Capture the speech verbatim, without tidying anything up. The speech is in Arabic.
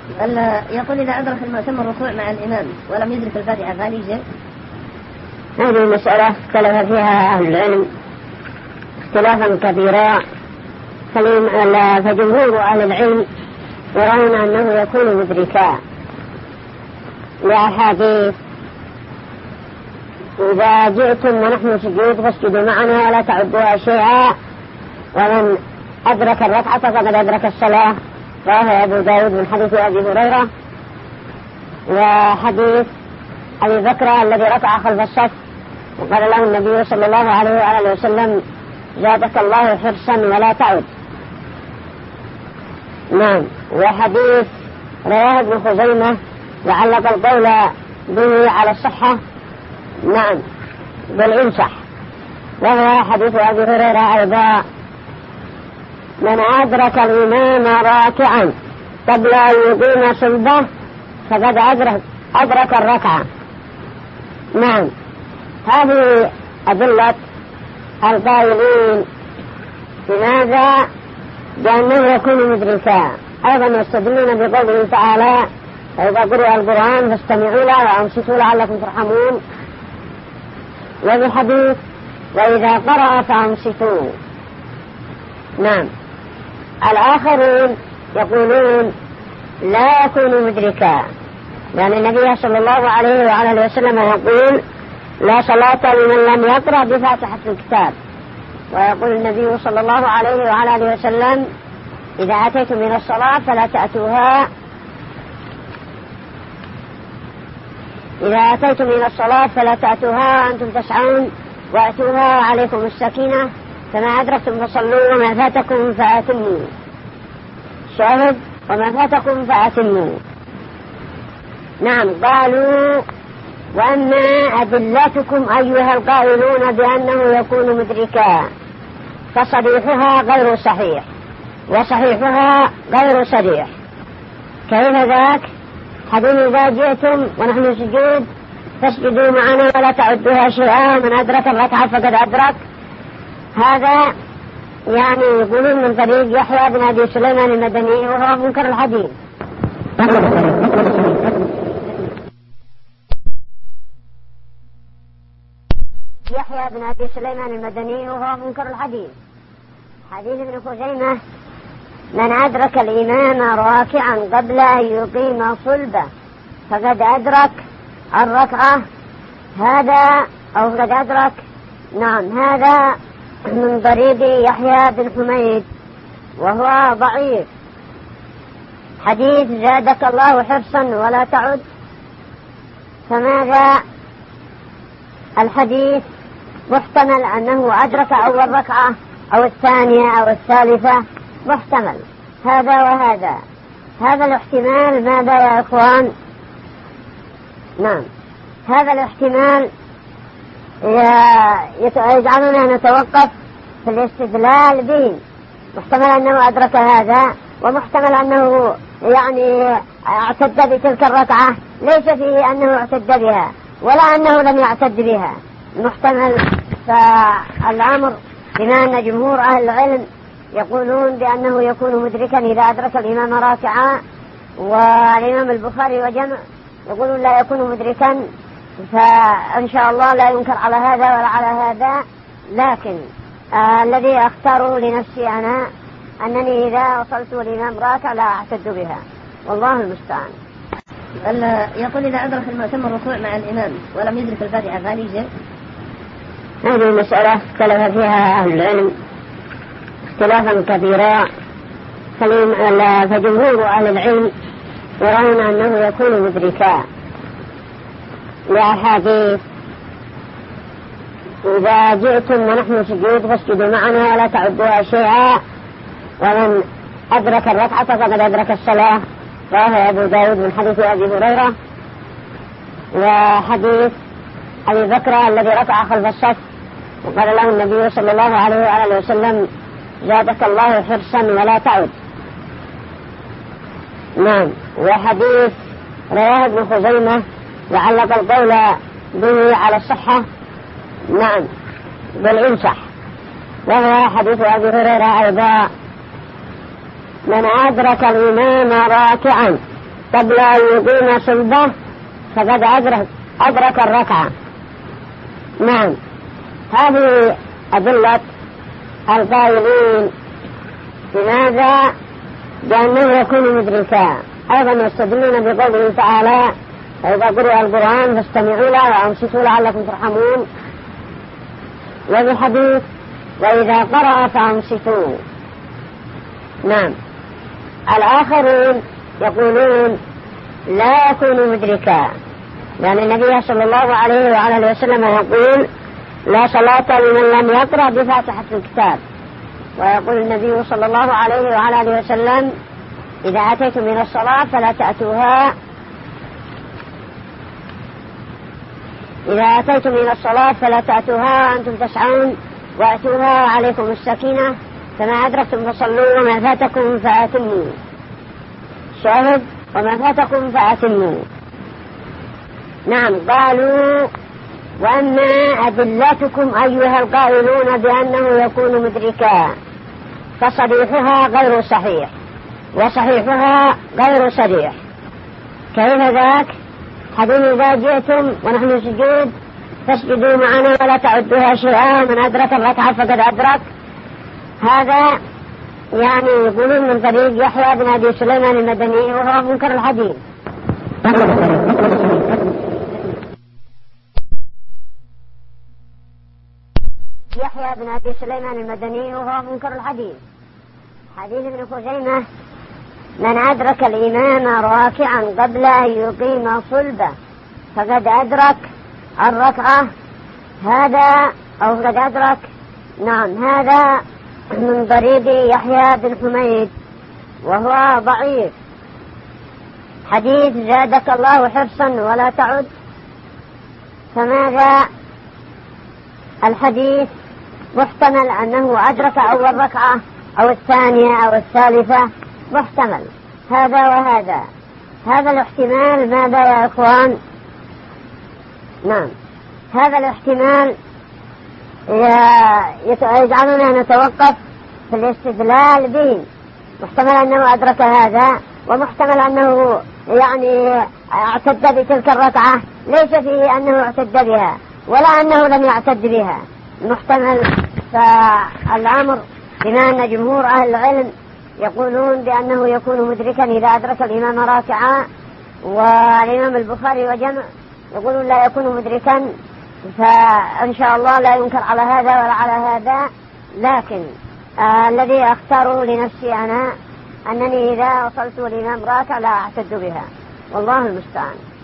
يقول إذا أدرك المأموم الركوع مع الإمام ولم يدرك الفاتحة فهل يجزئ؟ هذه مسألة اختلف فيها أهل العلم اختلافا كبيرا، فجمهور أهل العلم يرون أنه يكون مدركا لأحاديث إذا جئتم ونحن سجود فاسجدوا معنا ولا تعدوها شيئا، ومن أدرك الركعة فقد أدرك الصلاة، رواه أبو داود من حديث أبي هريرة. وحديث أبي بكر الذي ركع خلف الصف وقال له النبي صلى الله عليه وآله وسلم زادك الله حرصا ولا تعد. نعم. وحديث رواه ابن خزيمة وعلق القول به على الصحة، نعم بل انصح، وهو حديث أبي هريرة أيضا: من أدرك الإمام راكعا قبل أن يقيم صلبه فقد أدرك, أدرك الركعة. نعم. هذه أدلة القائلين بماذا؟ بأنه يكون مدركا. أيضا يستدلون بقوله تعالى: فإذا قرئ القرآن فاستمعوا له وأنصتوا لعلكم ترحمون، وبحديث: وإذا قرأ فأنصتوا. نعم. الآخرون يقولون لا يكون مدركا، لأن يعني النبي صلى الله عليه وعلى وسلم يقول: لا صلاة لمن لم يقرأ بفاتحة الكتاب. ويقول النبي صلى الله عليه وعلى وسلم: إذا أتيتم من الصلاة فلا تأتوها إذا أتيتم من الصلاة فلا تأتوها أنتم تسعون وأتوها عليكم السكينة، فما أدركتم فصلوا وما فاتكم فأتموا. شاهد: وما فاتكم فأتموا. نعم. قالوا: وأما أدلتكم أيها القائلون بأنه يكون مدركا فصريحها غير صحيح وصحيحها غير صريح. كيف ذاك؟ حديث: إذا جئتم ونحن سجود فاسجدوا معنا ولا تعدوها شيئا، من أدرك الركعة فقد أدرك. هذا يعني يقولون من طريق يحيى بن أبي سليمان المدني، وهو منكر الحديث. يحيى بن أبي سليمان المدني وهو منكر الحديث. حديث ابن خزيمة: من أدرك الإمام راكعا قبل أن يقيم صلبه فقد أدرك الركعة. هذا أو قد أدرك نعم هذا من طريق يحيى بن حميد وهو ضعيف. حديث: زادك الله حرصا ولا تعد. فماذا؟ الحديث محتمل أنه أدرك أول ركعة أو الثانية أو الثالثة، محتمل هذا وهذا. هذا الاحتمال ماذا يا إخوان؟ نعم. هذا الاحتمال يجعلنا نتوقف في الاستدلال به. محتمل أنه أدرك هذا، ومحتمل أنه يعني اعتد بتلك الركعة ليس فيه أنه اعتد بها ولا أنه لم يعتد بها، محتمل. فالأمر بما أن جمهور أهل العلم يقولون بأنه يكون مدركا إذا أدرك الإمام راكعا، والإمام البخاري وجمع يقولون لا يكون مدركا، فإن شاء الله لا ينكر على هذا ولا على هذا. لكن آه الذي أختاره لنفسي أنا أنني إذا وصلت الإمام راكع لا أعتد بها، والله المستعان. يقول إذا أدرك المأموم الركوع مع الإمام ولم يدرك الفاتحة فهل يجزئ؟ هذه المسألة اختلف فيها أهل العلم اختلافا كبيرا، فجمهور أهل العلم يرون أنه يكون مدركا لأحاديث إذا جئتم ونحن سجود فاسجدوا معنا ولا تعدوها شيئا، ومن أدرك الركعة فقد أدرك الصلاة، رواه أبو داود من حديث أبي هريرة. وحديث أبي بكر الذي ركع خلف الصف وقال له النبي صلى الله عليه وآله وسلم زادك الله حرصا ولا تعد. نعم. وحديث رواه ابن خزيمة وعلق القول به على الصحة، نعم بل انصح، وهو حديث أبي هريرة أيضا: من أدرك الإمام راكعا قبل أن يقيم صلبه فقد أدرك, أدرك الركعة. نعم، هذه أدلة القائلين بماذا؟ بأنه يكون مدركا. أيضا يستدلون بقوله تعالى: فإذا قرئ القرآن فاستمعوا له وأنصتوا لعلكم ترحمون، وبحديث: وإذا قرأ فأنصتوا. نعم، الآخرون يقولون لا يكون مدركا، لأن النبي صلى الله عليه وعلى وسلم يقول: لا صلاة لمن لم يقرأ بفاتحة الكتاب. ويقول النبي صلى الله عليه وعلى وسلم: إذا أتيتم من الصلاة فلا تأتوها إذا أتيتم من الصلاة فلا تأتوها أنتم تسعون وأتوها عليكم السكينة، فما أدركتم فصلوا وما فاتكم فأتموا. شاهد: وما فاتكم فأتموا. نعم، قالوا: وأما أدلتكم أيها القائلون بأنه يكون مدركا فصريحها غير صحيح وصحيحها غير صريح. كيف ذاك؟ حديث: إذا جئتم ونحن سجود فاسجدوا معنا ولا تعدوها شيئا، من أدرك الركعة فقد أدرك. هذا يعني يقولون من طريق يحيى بن أبي سليمان المدني، وهو منكر الحديث. يحيى بن أبي سليمان المدني وهو منكر الحديث. حديث ابن خزيمة: من أدرك الإمام راكعا قبل أن يقيم صلبه فقد أدرك الركعة. هذا أو قد أدرك نعم هذا من طريق يحيى بن حميد وهو ضعيف. حديث: زادك الله حرصا ولا تعد. فماذا؟ الحديث محتمل أنه أدرك أول ركعة أو الثانية أو الثالثة، محتمل هذا وهذا. هذا الاحتمال ماذا يا إخوان؟ نعم، هذا الاحتمال يجعلنا نتوقف في الاستدلال به. محتمل أنه أدرك هذا، ومحتمل أنه يعني اعتد بتلك الركعة، ليس فيه أنه اعتد بها ولا أنه لم يعتد بها. محتمل. فالأمر بما أن جمهور أهل العلم يقولون بأنه يكون مدركا إذا أدرك الإمام راكعا، والإمام البخاري وجمع يقولون لا يكون مدركا، فإن شاء الله لا ينكر على هذا ولا على هذا. لكن آه الذي أختاره لنفسي أنا أنني إذا وصلت الإمام راكع لا أعتد بها، والله المستعان.